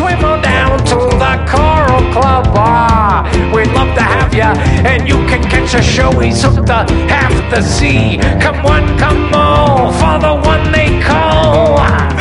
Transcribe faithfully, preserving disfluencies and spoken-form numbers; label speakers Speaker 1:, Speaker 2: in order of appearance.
Speaker 1: swim on down to the Coral Club Bar. We'd love to have you, and you can catch a show. He's hooked to half the sea. Come one, come all, for the one they call